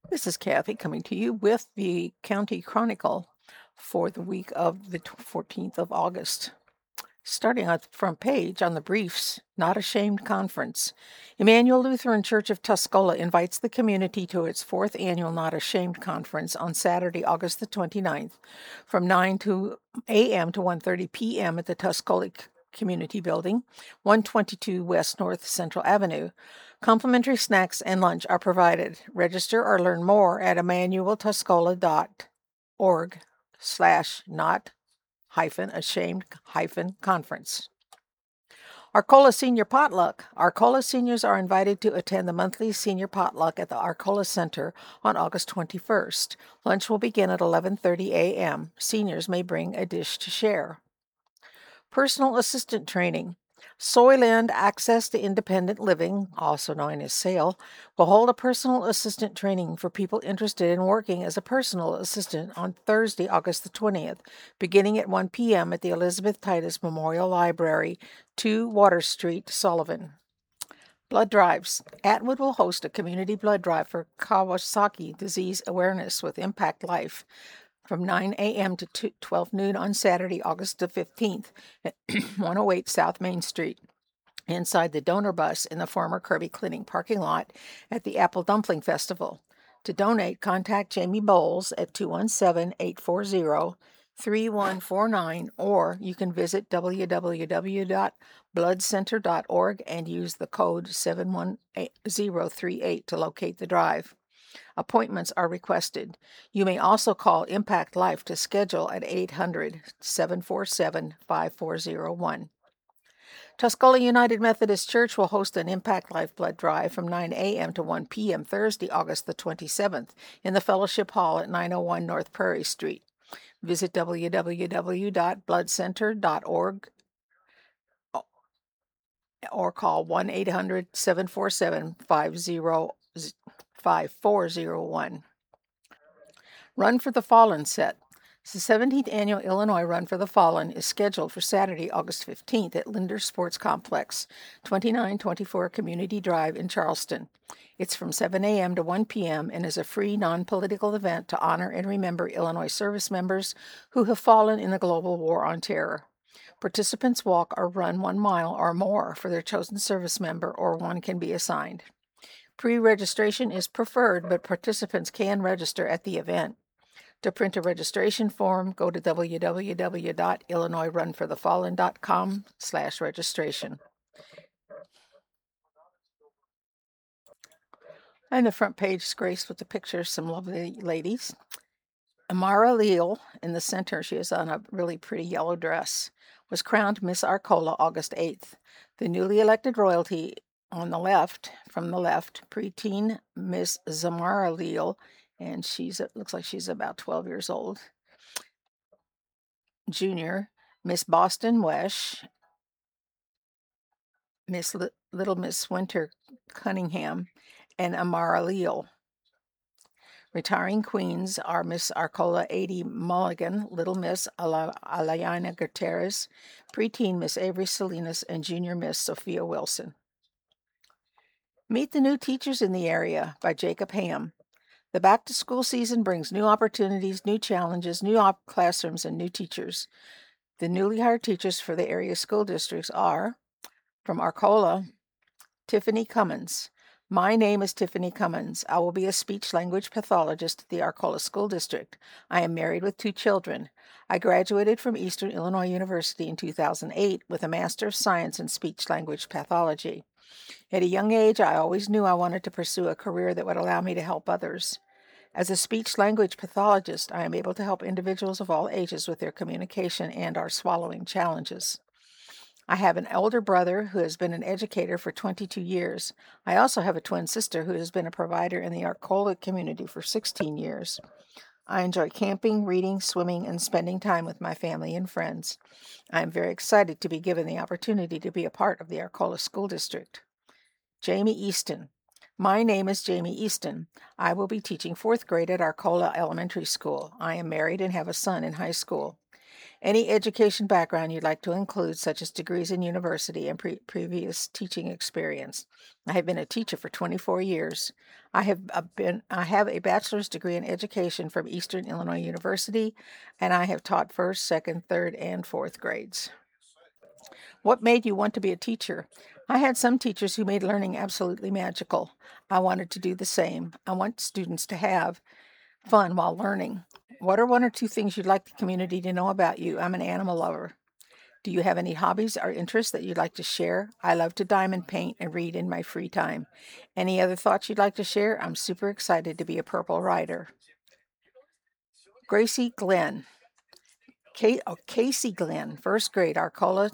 This is Kathy coming to you with the County Chronicle for the week of the 14th of August. Starting on the front page on the briefs, Not Ashamed Conference. Emmanuel Lutheran Church of Tuscola invites the community to its fourth annual Not Ashamed Conference on Saturday, August the 29th, from 9 a.m. to 1:30 p.m. at the Tuscola Community Building, 122 West North Central Avenue. Complimentary snacks and lunch are provided. Register or learn more at emmanueltuscola.org/not-ashamed-conference. Arcola Senior Potluck. Arcola seniors are invited to attend the monthly senior potluck at the Arcola Center on August 21st. Lunch will begin at 11:30 a.m. Seniors may bring a dish to share. Personal assistant training. Soyland Access to Independent Living, also known as SAIL, will hold a personal assistant training for people interested in working as a personal assistant on Thursday, August the 20th, beginning at 1 p.m. at the Elizabeth Titus Memorial Library, 2 Water Street, Sullivan. Blood drives. Atwood will host a community blood drive for Kawasaki disease awareness with Impact Life from 9 a.m. to 12 noon on Saturday, August the 15th at 108 South Main Street, inside the donor bus in the former Kirby Clinic parking lot at the Apple Dumpling Festival. To donate, contact Jamie Bowles at 217-840-3149, or you can visit www.bloodcenter.org and use the code 71038 to locate the drive. Appointments are requested. You may also call Impact Life to schedule at 800-747-5401. Tuscola United Methodist Church will host an Impact Life blood drive from 9 a.m. to 1 p.m. Thursday, August the 27th in the Fellowship Hall at 901 North Prairie Street. Visit www.bloodcenter.org or call 1-800-747-5401. Run for the Fallen set. The 17th Annual Illinois Run for the Fallen is scheduled for Saturday, August 15th at Linder Sports Complex, 2924 Community Drive in Charleston. It's from 7 a.m. to 1 p.m. and is a free, non-political event to honor and remember Illinois service members who have fallen in the global war on terror. Participants walk or run 1 mile or more for their chosen service member, or one can be assigned. Pre-registration is preferred, but participants can register at the event. To print a registration form, go to www.illinoisrunforthefallen.com/registration. And the front page is graced with the pictures of some lovely ladies. Amara Leal in the center, she is on a really pretty yellow dress, was crowned Miss Arcola August 8th. The newly elected royalty on the left, from the left, preteen Miss Zamara Leal, and looks like she's about 12 years old. Junior, Miss Boston Wesh, Little Miss Winter Cunningham, and Amara Leal. Retiring queens are Miss Arcola 80 Mulligan, Little Miss Alayana Gutierrez, preteen Miss Avery Salinas, and junior Miss Sophia Wilson. Meet the New Teachers in the Area by Jacob Ham. The back-to-school season brings new opportunities, new challenges, new classrooms, and new teachers. The newly hired teachers for the area school districts are, from Arcola, Tiffany Cummins. My name is Tiffany Cummins. I will be a speech-language pathologist at the Arcola School District. I am married with 2 children. I graduated from Eastern Illinois University in 2008 with a Master of Science in Speech-Language Pathology. At a young age, I always knew I wanted to pursue a career that would allow me to help others. As a speech-language pathologist, I am able to help individuals of all ages with their communication and or swallowing challenges. I have an elder brother who has been an educator for 22 years. I also have a twin sister who has been a provider in the Arcola community for 16 years. I enjoy camping, reading, swimming, and spending time with my family and friends. I am very excited to be given the opportunity to be a part of the Arcola School District. Jamie Easton. My name is Jamie Easton. I will be teaching 4th grade at Arcola Elementary School. I am married and have a son in high school. Any education background you'd like to include, such as degrees in university and previous teaching experience. I have been a teacher for 24 years. I have a bachelor's degree in education from Eastern Illinois University, and I have taught first, second, third, and fourth grades. What made you want to be a teacher? I had some teachers who made learning absolutely magical. I wanted to do the same. I want students to have fun while learning. What are one or two things you'd like the community to know about you? I'm an animal lover. Do you have any hobbies or interests that you'd like to share? I love to diamond paint and read in my free time. Any other thoughts you'd like to share? I'm super excited to be a purple rider. Gracie Glenn. Casey Glenn, first grade, Arcola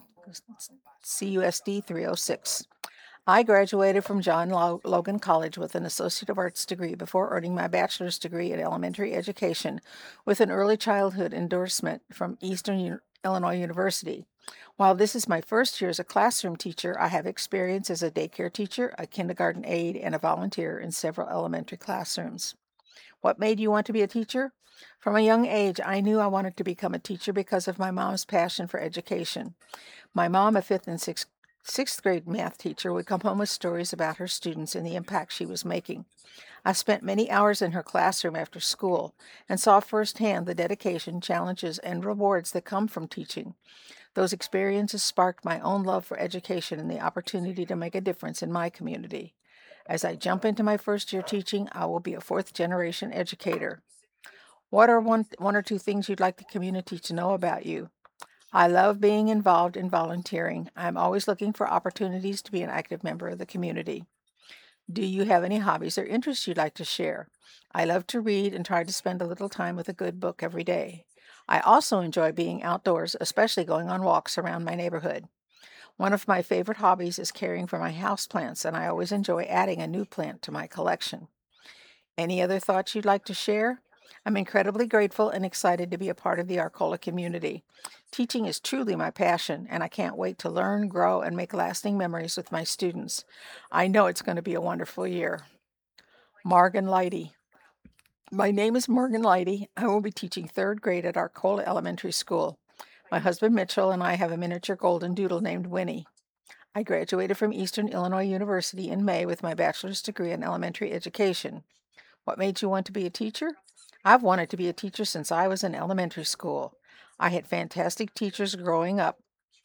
CUSD 306. I graduated from John Logan College with an Associate of Arts degree before earning my bachelor's degree in elementary education with an early childhood endorsement from Eastern Illinois University. While this is my first year as a classroom teacher, I have experience as a daycare teacher, a kindergarten aide, and a volunteer in several elementary classrooms. What made you want to be a teacher? From a young age, I knew I wanted to become a teacher because of my mom's passion for education. My mom, a fifth and sixth grade math teacher, would come home with stories about her students and the impact she was making. I spent many hours in her classroom after school and saw firsthand the dedication, challenges, and rewards that come from teaching. Those experiences sparked my own love for education and the opportunity to make a difference in my community. As I jump into my first year teaching, I will be a fourth generation educator. What are one or two things you'd like the community to know about you? I love being involved in volunteering. I'm always looking for opportunities to be an active member of the community. Do you have any hobbies or interests you'd like to share? I love to read and try to spend a little time with a good book every day. I also enjoy being outdoors, especially going on walks around my neighborhood. One of my favorite hobbies is caring for my houseplants, and I always enjoy adding a new plant to my collection. Any other thoughts you'd like to share? I'm incredibly grateful and excited to be a part of the Arcola community. Teaching is truly my passion, and I can't wait to learn, grow, and make lasting memories with my students. I know it's going to be a wonderful year. Morgan Lighty. My name is Morgan Lighty. I will be teaching third grade at Arcola Elementary School. My husband Mitchell and I have a miniature golden doodle named Winnie. I graduated from Eastern Illinois University in May with my bachelor's degree in elementary education. What made you want to be a teacher? I've wanted to be a teacher since I was in elementary school. I had fantastic teachers growing up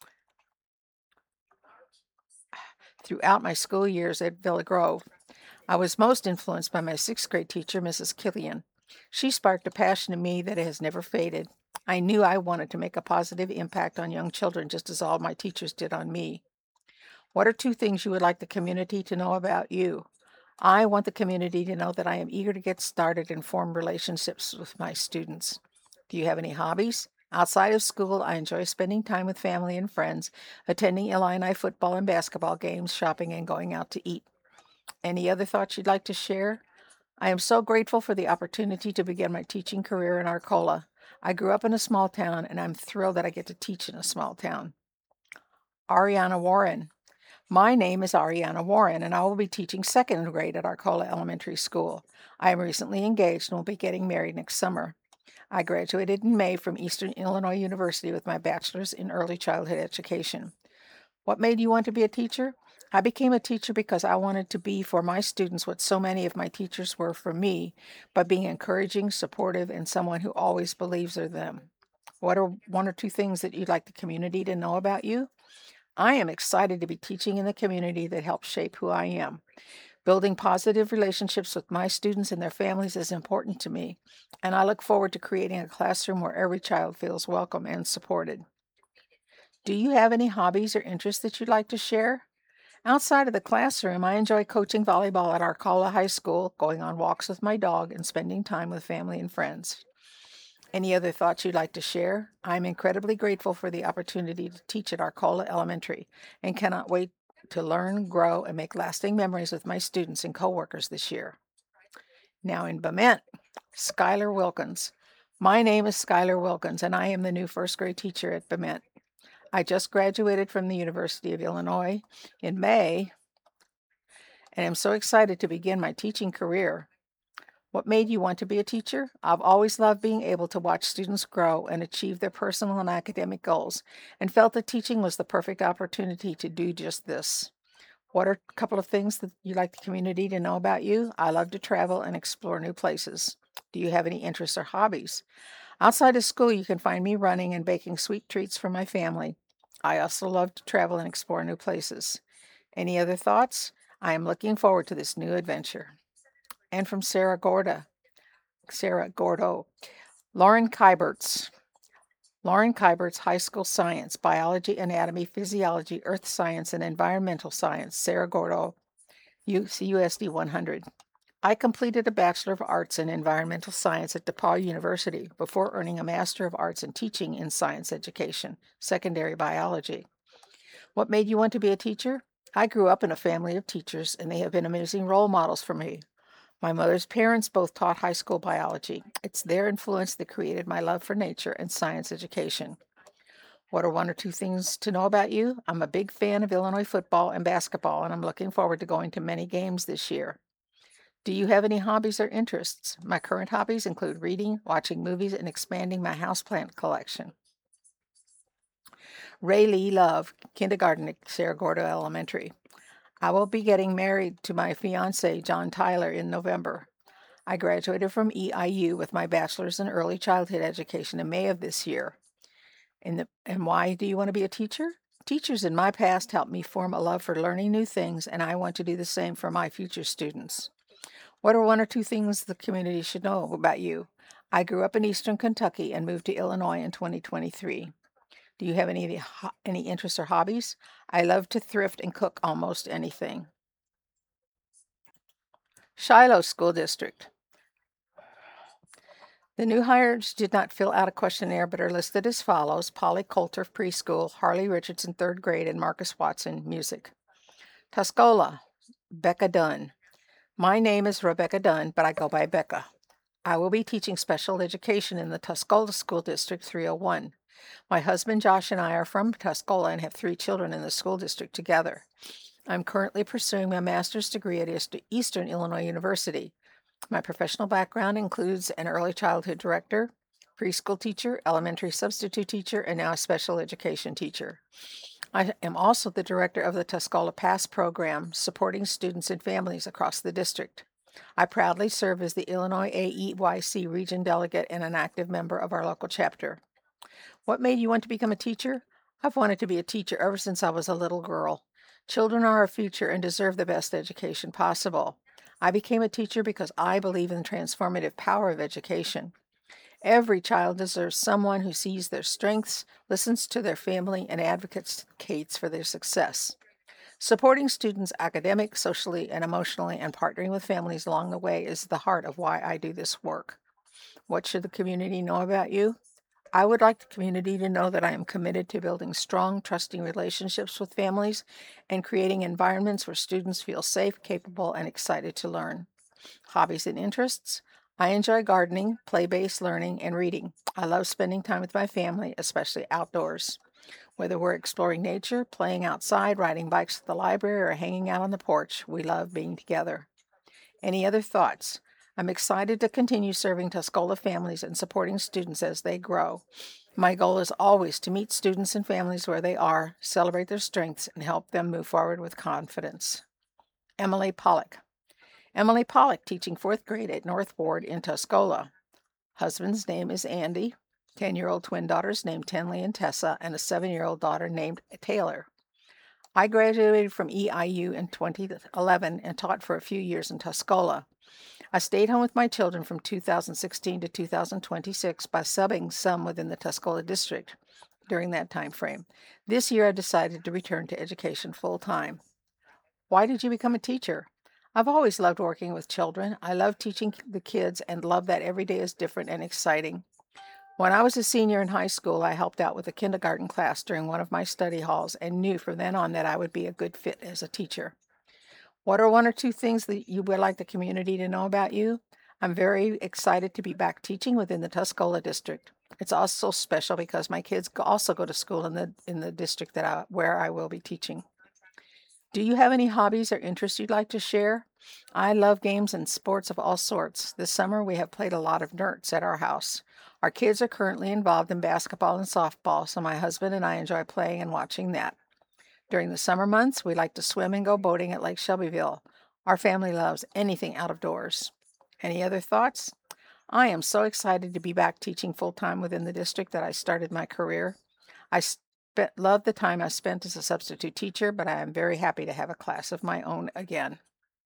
throughout my school years at Villa Grove. I was most influenced by my sixth grade teacher, Mrs. Killian. She sparked a passion in me that has never faded. I knew I wanted to make a positive impact on young children just as all my teachers did on me. What are two things you would like the community to know about you? I want the community to know that I am eager to get started and form relationships with my students. Do you have any hobbies? Outside of school, I enjoy spending time with family and friends, attending Illini football and basketball games, shopping, and going out to eat. Any other thoughts you'd like to share? I am so grateful for the opportunity to begin my teaching career in Arcola. I grew up in a small town, and I'm thrilled that I get to teach in a small town. Ariana Warren. My name is Ariana Warren, and I will be teaching second grade at Arcola Elementary School. I am recently engaged and will be getting married next summer. I graduated in May from Eastern Illinois University with my bachelor's in early childhood education. What made you want to be a teacher? I became a teacher because I wanted to be for my students what so many of my teachers were for me, by being encouraging, supportive, and someone who always believes in them. What are one or two things that you'd like the community to know about you? I am excited to be teaching in the community that helps shape who I am. Building positive relationships with my students and their families is important to me, and I look forward to creating a classroom where every child feels welcome and supported. Do you have any hobbies or interests that you'd like to share? Outside of the classroom, I enjoy coaching volleyball at Arcola High School, going on walks with my dog, and spending time with family and friends. Any other thoughts you'd like to share? I'm incredibly grateful for the opportunity to teach at Arcola Elementary and cannot wait to learn, grow, and make lasting memories with my students and coworkers this year. Now in Bement, Skylar Wilkins. My name is Skylar Wilkins, and I am the new first grade teacher at Bement. I just graduated from the University of Illinois in May and am so excited to begin my teaching career. What made you want to be a teacher? I've always loved being able to watch students grow and achieve their personal and academic goals, and felt that teaching was the perfect opportunity to do just this. What are a couple of things that you'd like the community to know about you? I love to travel and explore new places. Do you have any interests or hobbies? Outside of school, you can find me running and baking sweet treats for my family. I also love to travel and explore new places. Any other thoughts? I am looking forward to this new adventure. And from Sarah Gordo, Lauren Kyberts. Lauren Kyberts, High School Science, Biology, Anatomy, Physiology, Earth Science, and Environmental Science, Sarah Gordo, USD 100. I completed a Bachelor of Arts in Environmental Science at DePaul University before earning a Master of Arts in Teaching in Science Education, Secondary Biology. What made you want to be a teacher? I grew up in a family of teachers, and they have been amazing role models for me. My mother's parents both taught high school biology. It's their influence that created my love for nature and science education. What are one or two things to know about you? I'm a big fan of Illinois football and basketball, and I'm looking forward to going to many games this year. Do you have any hobbies or interests? My current hobbies include reading, watching movies, and expanding my houseplant collection. Ray Lee Love, kindergarten at Cerro Gordo Elementary. I will be getting married to my fiance, John Tyler, in November. I graduated from EIU with my bachelor's in early childhood education in May of this year. And why do you want to be a teacher? Teachers in my past helped me form a love for learning new things, and I want to do the same for my future students. What are one or two things the community should know about you? I grew up in Eastern Kentucky and moved to Illinois in 2023. Do you have any interests or hobbies? I love to thrift and cook almost anything. Shiloh School District. The new hires did not fill out a questionnaire but are listed as follows: Polly Coulter, preschool; Harley Richardson, third grade; and Marcus Watson, music. Tuscola, Becca Dunn. My name is Rebecca Dunn, but I go by Becca. I will be teaching special education in the Tuscola School District 301. My husband Josh and I are from Tuscola and have 3 children in the school district together. I'm currently pursuing my master's degree at Eastern Illinois University. My professional background includes an early childhood director, preschool teacher, elementary substitute teacher, and now a special education teacher. I am also the director of the Tuscola Pass program, supporting students and families across the district. I proudly serve as the Illinois AEYC region delegate and an active member of our local chapter. What made you want to become a teacher? I've wanted to be a teacher ever since I was a little girl. Children are our future and deserve the best education possible. I became a teacher because I believe in the transformative power of education. Every child deserves someone who sees their strengths, listens to their family, and advocates for their success. Supporting students academic, socially, and emotionally, and partnering with families along the way is the heart of why I do this work. What should the community know about you? I would like the community to know that I am committed to building strong, trusting relationships with families and creating environments where students feel safe, capable, and excited to learn. Hobbies and interests. I enjoy gardening, play-based learning, and reading. I love spending time with my family, especially outdoors. Whether we're exploring nature, playing outside, riding bikes at the library, or hanging out on the porch, we love being together. Any other thoughts? I'm excited to continue serving Tuscola families and supporting students as they grow. My goal is always to meet students and families where they are, celebrate their strengths, and help them move forward with confidence. Emily Pollock. Emily Pollock, teaching 4th grade at North Ward in Tuscola. Husband's name is Andy, 10-year-old twin daughters named Tenley and Tessa, and a 7-year-old daughter named Taylor. I graduated from EIU in 2011 and taught for a few years in Tuscola. I stayed home with my children from 2016 to 2026 by subbing some within the Tuscola district during that time frame. This year I decided to return to education full time. Why did you become a teacher? I've always loved working with children. I love teaching the kids and love that every day is different and exciting. When I was a senior in high school, I helped out with a kindergarten class during one of my study halls and knew from then on that I would be a good fit as a teacher. What are one or two things that you would like the community to know about you? I'm very excited to be back teaching within the Tuscola district. It's also special because my kids also go to school in the district where I will be teaching. Do you have any hobbies or interests you'd like to share? I love games and sports of all sorts. This summer we have played a lot of nerds at our house. Our kids are currently involved in basketball and softball, so my husband and I enjoy playing and watching that. During the summer months, we like to swim and go boating at Lake Shelbyville. Our family loves anything out of doors. Any other thoughts? I am so excited to be back teaching full time within the district that I started my career. Love the time I spent as a substitute teacher, but I am very happy to have a class of my own again.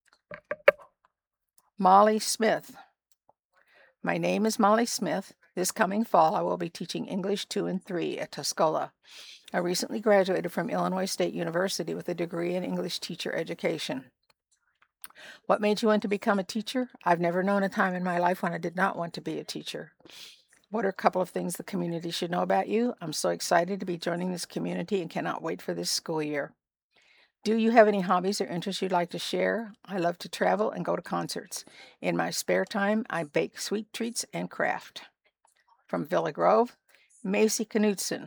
Molly Smith. My name is Molly Smith. This coming fall, I will be teaching English 2 and 3 at Tuscola. I recently graduated from Illinois State University with a degree in English teacher education. What made you want to become a teacher? I've never known a time in my life when I did not want to be a teacher. What are a couple of things the community should know about you? I'm so excited to be joining this community and cannot wait for this school year. Do you have any hobbies or interests you'd like to share? I love to travel and go to concerts. In my spare time, I bake sweet treats and craft. From Villa Grove, Macy Knutson.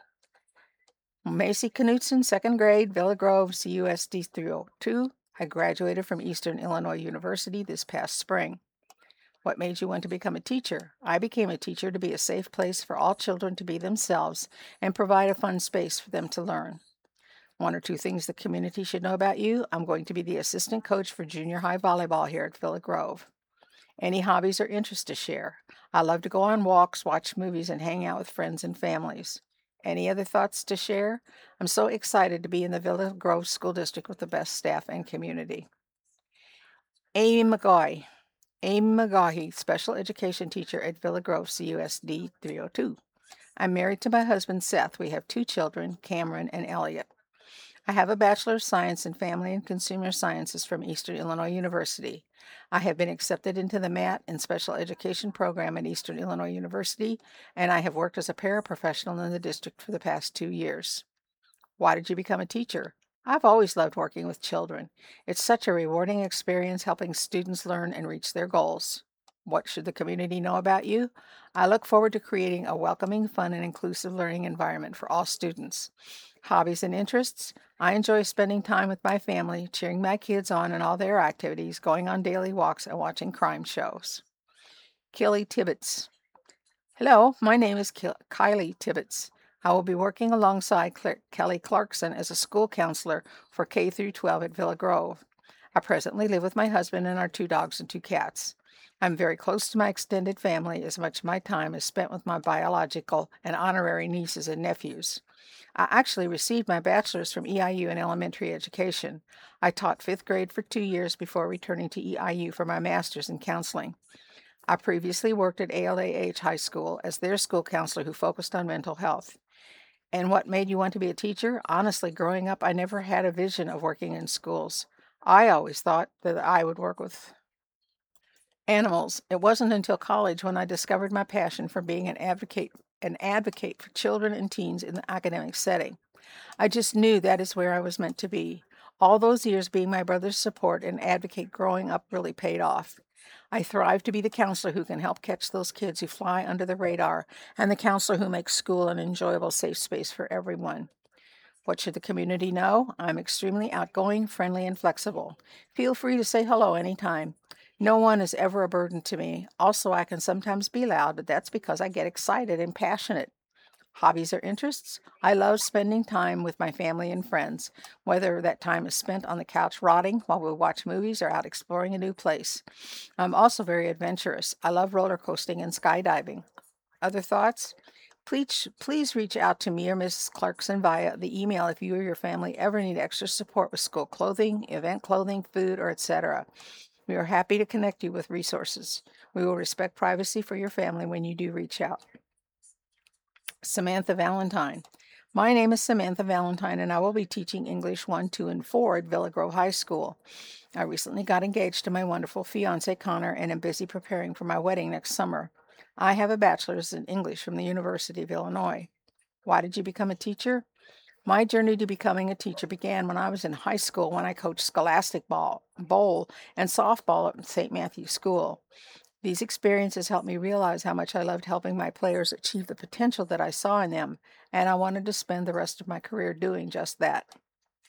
Macy Knutson, second grade, Villa Grove, CUSD 302. I graduated from Eastern Illinois University this past spring. What made you want to become a teacher? I became a teacher to be a safe place for all children to be themselves and provide a fun space for them to learn. One or two things the community should know about you. I'm going to be the assistant coach for junior high volleyball here at Villa Grove. Any hobbies or interests to share? I love to go on walks, watch movies, and hang out with friends and families. Any other thoughts to share? I'm so excited to be in the Villa Grove School District with the best staff and community. Amy McGaughy. Amy McGaughy, special education teacher at Villa Grove, CUSD 302. I'm married to my husband, Seth. We have 2 children, Cameron and Elliot. I have a Bachelor of Science in Family and Consumer Sciences from Eastern Illinois University. I have been accepted into the MAT and Special Education program at Eastern Illinois University, and I have worked as a paraprofessional in the district for the past 2 years. Why did you become a teacher? I've always loved working with children. It's such a rewarding experience helping students learn and reach their goals. What should the community know about you? I look forward to creating a welcoming, fun, and inclusive learning environment for all students. Hobbies and interests? I enjoy spending time with my family, cheering my kids on in all their activities, going on daily walks, and watching crime shows. Kelly Tibbetts. Hello, my name is Kylie Tibbetts. I will be working alongside Kelly Clarkson as a school counselor for K through 12 at Villa Grove. I presently live with my husband and our 2 dogs and 2 cats. I'm very close to my extended family, as much of my time is spent with my biological and honorary nieces and nephews. I actually received my bachelor's from EIU in elementary education. I taught 5th grade for 2 years before returning to EIU for my master's in counseling. I previously worked at ALAH High School as their school counselor who focused on mental health. And what made you want to be a teacher? Honestly, growing up, I never had a vision of working in schools. I always thought that I would work with animals. It wasn't until college when I discovered my passion for being an advocate for children and teens in the academic setting. I just knew that is where I was meant to be. All those years being my brother's support and advocate growing up really paid off. I thrive to be the counselor who can help catch those kids who fly under the radar and the counselor who makes school an enjoyable, safe space for everyone. What should the community know? I'm extremely outgoing, friendly, and flexible. Feel free to say hello anytime. No one is ever a burden to me. Also, I can sometimes be loud, but that's because I get excited and passionate. Hobbies or interests? I love spending time with my family and friends, whether that time is spent on the couch rotting while we watch movies or out exploring a new place. I'm also very adventurous. I love roller coasting and skydiving. Other thoughts? Please reach out to me or Mrs. Clarkson via the email if you or your family ever need extra support with school clothing, event clothing, food, or etc. We are happy to connect you with resources. We will respect privacy for your family when you do reach out. Samantha Valentine. My name is Samantha Valentine, and I will be teaching English 1, 2, and 4 at Villa Grove High School. I recently got engaged to my wonderful fiance, Connor, and am busy preparing for my wedding next summer. I have a bachelor's in English from the University of Illinois. Why did you become a teacher? My journey to becoming a teacher began when I was in high school when I coached scholastic bowl and softball at St. Matthew's School. These experiences helped me realize how much I loved helping my players achieve the potential that I saw in them, and I wanted to spend the rest of my career doing just that.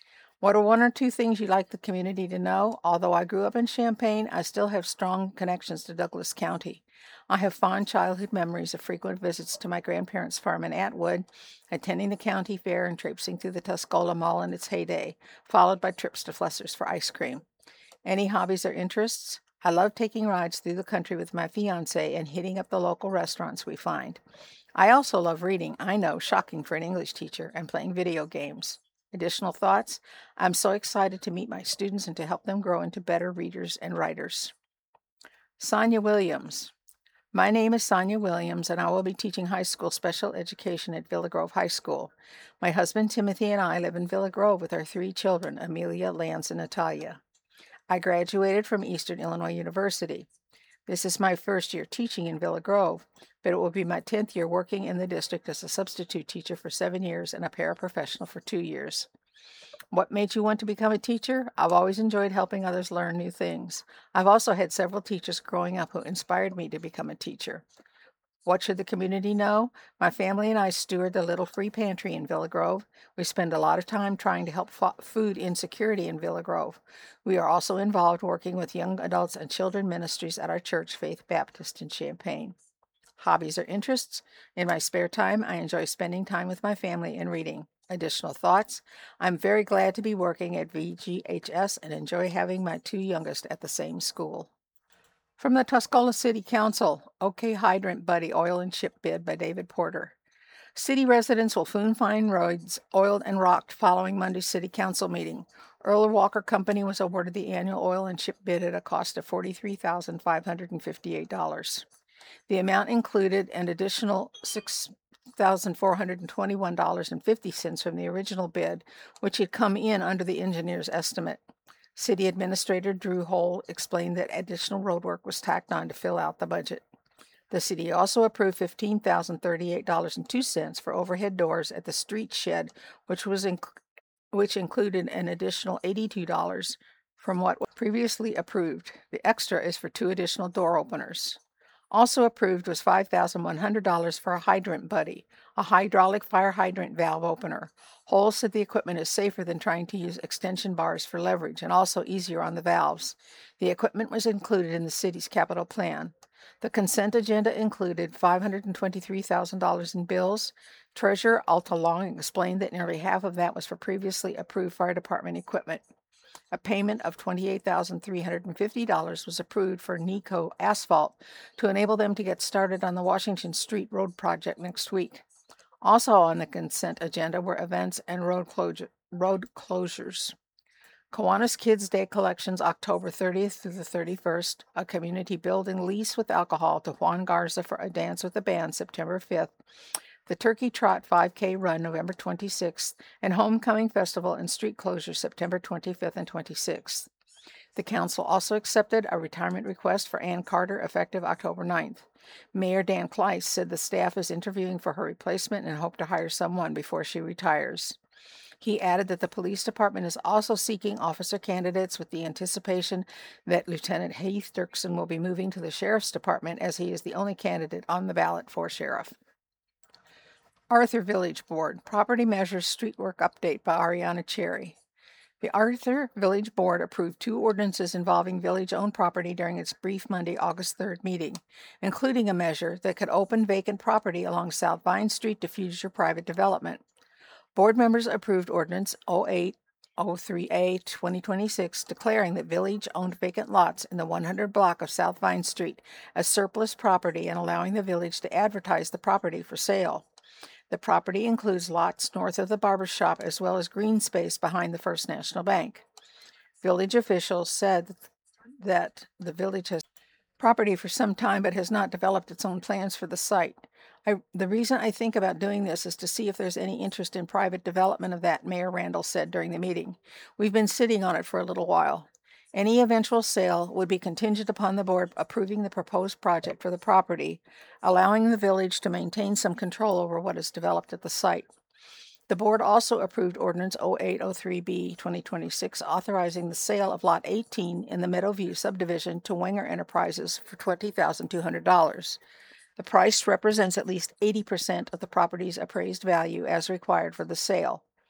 What are one or two things you'd like the community to know? Although I grew up in Champaign, I still have strong connections to Douglas County. I have fond childhood memories of frequent visits to my grandparents' farm in Atwood, attending the county fair and traipsing through the Tuscola Mall in its heyday, followed by trips to Flesser's for ice cream. Any hobbies or interests? I love taking rides through the country with my fiance and hitting up the local restaurants we find. I also love reading, I know, shocking for an English teacher, and playing video games. Additional thoughts? I'm so excited to meet my students and to help them grow into better readers and writers. Sonia Williams. My name is Sonia Williams, and I will be teaching high school special education at Villa Grove High School. My husband Timothy and I live in Villa Grove with our 3 children, Amelia, Lance, and Natalia. I graduated from Eastern Illinois University. This is my first year teaching in Villa Grove, but it will be my 10th year working in the district as a substitute teacher for 7 years and a paraprofessional for 2 years. What made you want to become a teacher? I've always enjoyed helping others learn new things. I've also had several teachers growing up who inspired me to become a teacher. What should the community know? My family and I steward the Little Free Pantry in Villa Grove. We spend a lot of time trying to help food insecurity in Villa Grove. We are also involved working with young adults and children ministries at our church, Faith Baptist in Champaign. Hobbies or interests? In my spare time, I enjoy spending time with my family and reading. Additional thoughts? I'm very glad to be working at VGHS and enjoy having my 2 youngest at the same school. From the Tuscola City Council, OK Hydrant Buddy Oil and Chip Bid by David Porter. City residents will soon find roads oiled and rocked following Monday's City Council meeting. Earl Walker Company was awarded the annual oil and chip bid at a cost of $43,558. The amount included an additional $6,421.50 from the original bid, which had come in under the engineer's estimate. City Administrator Drew Hole explained that additional roadwork was tacked on to fill out the budget. The city also approved $15,038.02 for overhead doors at the street shed, which included an additional $82 from what was previously approved. The extra is for 2 additional door openers. Also approved was $5,100 for a hydrant buddy, a hydraulic fire hydrant valve opener. Hole said the equipment is safer than trying to use extension bars for leverage and also easier on the valves. The equipment was included in the city's capital plan. The consent agenda included $523,000 in bills. Treasurer Alta Long explained that nearly half of that was for previously approved fire department equipment. A payment of $28,350 was approved for Nico Asphalt to enable them to get started on the Washington Street Road project next week. Also on the consent agenda were events and road closures. Kiwanis Kids Day Collections, October 30th through the 31st, a community building lease with alcohol to Juan Garza for a dance with the band, September 5th, the Turkey Trot 5K Run, November 26th, and Homecoming Festival and street closure, September 25th and 26th. The council also accepted a retirement request for Ann Carter effective October 9th. Mayor Dan Kleiss said the staff is interviewing for her replacement and hope to hire someone before she retires. He added that the police department is also seeking officer candidates with the anticipation that Lieutenant Heath Dirksen will be moving to the sheriff's department as he is the only candidate on the ballot for sheriff. Arthur Village Board, Property Measures Street Work Update by Ariana Cherry. The Arthur Village Board approved 2 ordinances involving village-owned property during its brief Monday, August 3rd meeting, including a measure that could open vacant property along South Vine Street to future private development. Board members approved Ordinance 0803A 2026, declaring that village-owned vacant lots in the 100 block of South Vine Street as surplus property and allowing the village to advertise the property for sale. The property includes lots north of the barber shop as well as green space behind the First National Bank. Village officials said that the village has property for some time but has not developed its own plans for the site. The reason I think about doing this is to see if there's any interest in private development of that, Mayor Randall said during the meeting. We've been sitting on it for a little while. Any eventual sale would be contingent upon the board approving the proposed project for the property, allowing the village to maintain some control over what is developed at the site. The board also approved Ordinance 0803B 2026, authorizing the sale of Lot 18 in the Meadowview subdivision to Wenger Enterprises for $20,200. The price represents at least 80% of the property's appraised value as required for the sale.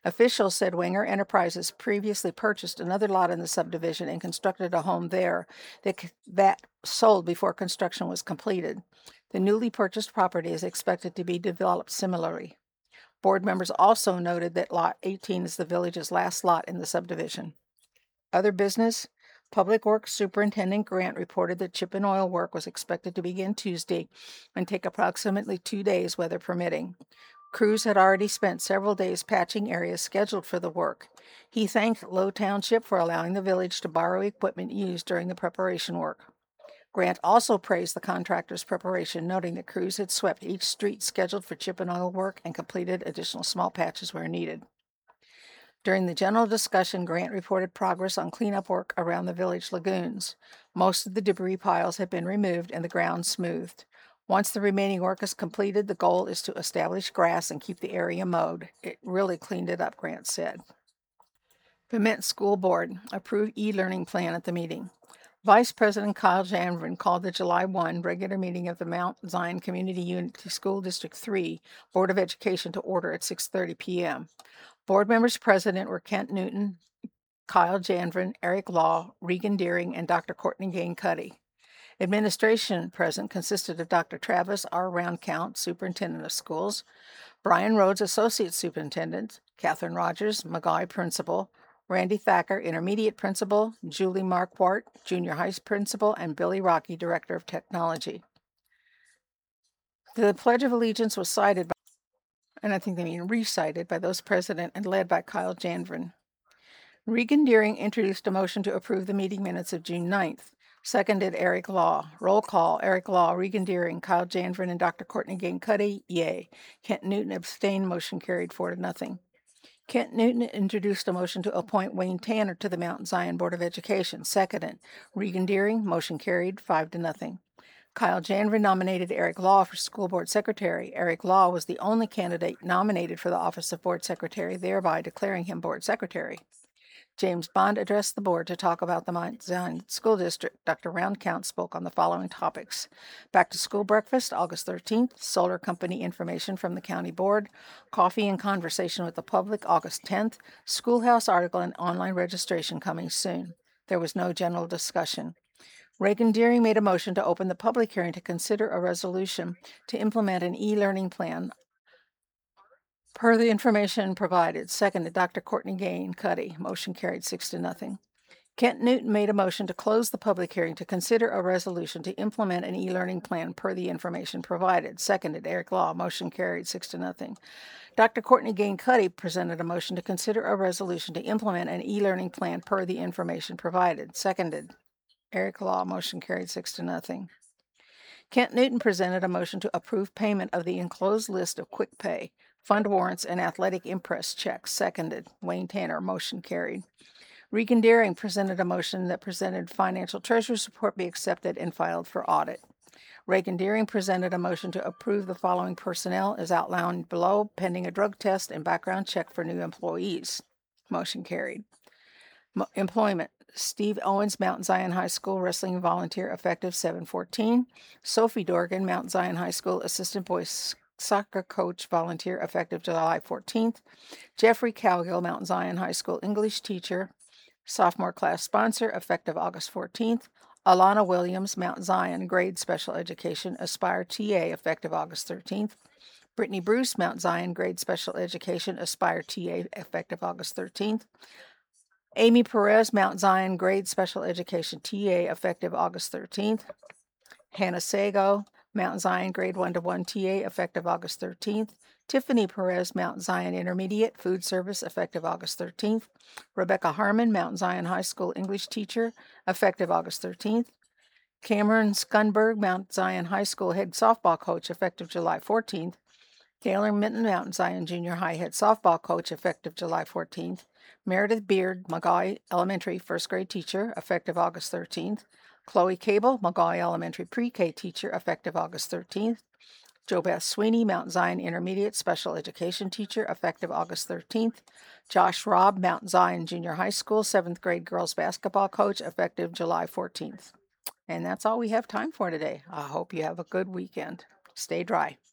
Officials said Wenger Enterprises previously purchased another lot in the subdivision and constructed a home there that sold before construction was completed. The newly purchased property is expected to be developed similarly. Board members also noted that Lot 18 is the village's last lot in the subdivision. Other business, Public Works Superintendent Grant reported that chip and oil work was expected to begin Tuesday and take approximately 2 days, weather permitting. Crews had already spent several days patching areas scheduled for the work. He thanked Low Township for allowing the village to borrow equipment used during the preparation work. Grant also praised the contractor's preparation, noting that crews had swept each street scheduled for chip and oil work and completed additional small patches where needed. During the general discussion, Grant reported progress on cleanup work around the village lagoons. Most of the debris piles have been removed and the ground smoothed. Once the remaining work is completed, the goal is to establish grass and keep the area mowed. It really cleaned it up, Grant said. Bement School Board approved e-learning plan at the meeting. Vice President Kyle Janvrin called the July 1 regular meeting of the Mount Zion Community Unity School District 3 Board of Education to order at 6:30 p.m. Board members present were Kent Newton, Kyle Janvrin, Eric Law, Regan Deering, and Dr. Courtney Gain Cuddy. Administration present consisted of Dr. Travis R. Roundcount, Superintendent of Schools, Brian Rhodes, Associate Superintendent, Catherine Rogers, McGaughy Principal, Randy Thacker, Intermediate Principal, Julie Marquardt, Junior High Principal, and Billy Rocky, Director of Technology. The Pledge of Allegiance was cited by, and I think they mean recited, by those present and led by Kyle Janvrin. Regan Deering introduced a motion to approve the meeting minutes of June 9th. Seconded Eric Law. Roll call, Eric Law, Regan Deering, Kyle Janvrin, and Dr. Courtney Gain Cuddy, yay. Kent Newton abstained, motion carried 4-0. Kent Newton introduced a motion to appoint Wayne Tanner to the Mount Zion Board of Education. Seconded. Regan Deering, motion carried 5-0. Kyle Janvrin nominated Eric Law for School Board Secretary. Eric Law was the only candidate nominated for the office of Board Secretary, thereby declaring him Board Secretary. James Bond addressed the board to talk about the Mount Zion School District. Dr. Roundcount spoke on the following topics: back to school breakfast, August 13th, solar company information from the county board, coffee and conversation with the public, August 10th, schoolhouse article and online registration coming soon. There was no general discussion. Regan Deering made a motion to open the public hearing to consider a resolution to implement an e-learning plan per the information provided. Seconded, Dr. Courtney Gain Cuddy. Motion carried 6-0. Kent Newton made a motion to close the public hearing to consider a resolution to implement an e-learning plan per the information provided. Seconded, Eric Law. Motion carried 6-0. Dr. Courtney Gain Cuddy presented a motion to consider a resolution to implement an e-learning plan per the information provided. Seconded, Eric Law. Motion carried 6-0. Kent Newton presented a motion to approve payment of the enclosed list of quick pay, fund warrants, and athletic impress checks. Seconded, Wayne Tanner. Motion carried. Regan Deering presented a motion that presented financial treasurer's report be accepted and filed for audit. Regan Deering presented a motion to approve the following personnel as outlined below, pending a drug test and background check for new employees. Motion carried. Employment: Steve Owens, Mount Zion High School wrestling volunteer, effective 7/14. Sophie Dorgan, Mount Zion High School assistant boys soccer coach volunteer, effective July 14th. Jeffrey Cowgill, Mount Zion High School English teacher, sophomore class sponsor, effective August 14th. Alana Williams, Mount Zion grade special education, Aspire TA, effective August 13th. Brittany Bruce, Mount Zion grade special education, Aspire TA, effective August 13th. Amy Perez, Mount Zion grade special education TA, effective August 13th. Hannah Sago, Mount Zion grade 1-1 TA, effective August 13th. Tiffany Perez, Mount Zion Intermediate Food Service, effective August 13th. Rebecca Harmon, Mount Zion High School English teacher, effective August 13th. Cameron Skunberg, Mount Zion High School head softball coach, effective July 14th. Taylor Minton, Mount Zion Junior High head softball coach, effective July 14th. Meredith Beard, McGaughy Elementary first grade teacher, effective August 13th. Chloe Cable, McGaughy Elementary pre-K teacher, effective August 13th. JoBeth Sweeney, Mount Zion Intermediate special education teacher, effective August 13th. Josh Robb, Mount Zion Junior High School 7th grade girls basketball coach, effective July 14th. And that's all we have time for today. I hope you have a good weekend. Stay dry.